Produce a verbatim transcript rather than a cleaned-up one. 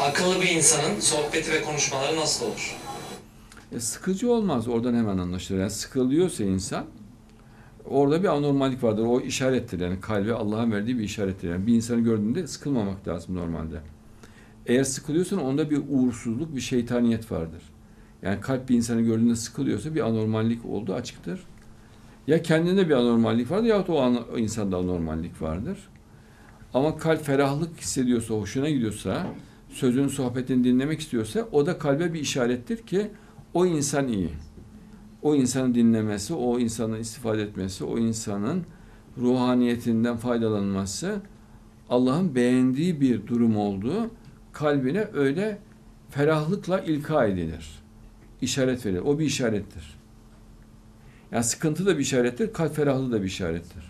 Akıllı bir insanın sohbeti ve konuşmaları nasıl olur? E, sıkıcı olmaz. Oradan hemen anlaşılır. Yani sıkılıyorsa insan, orada bir anormallik vardır. O işarettir. Yani kalbe Allah'ın verdiği bir işarettir. Yani bir insanı gördüğünde sıkılmamak lazım normalde. Eğer sıkılıyorsan onda bir uğursuzluk, bir şeytaniyet vardır. Yani kalp bir insanı gördüğünde sıkılıyorsa bir anormallik olduğu açıktır. Ya kendinde bir anormallik vardır yahut o, an, o insanda anormallik vardır. Ama kalp ferahlık hissediyorsa, hoşuna gidiyorsa, sözün, sohbetini dinlemek istiyorsa o da kalbe bir işarettir ki o insan iyi. O insanı dinlemesi, o insanın istifade etmesi, o insanın ruhaniyetinden faydalanması Allah'ın beğendiği bir durum olduğu kalbine öyle ferahlıkla ilka edilir. İşaret verilir. O bir işarettir. Yani sıkıntı da bir işarettir, kalp ferahlığı da bir işarettir.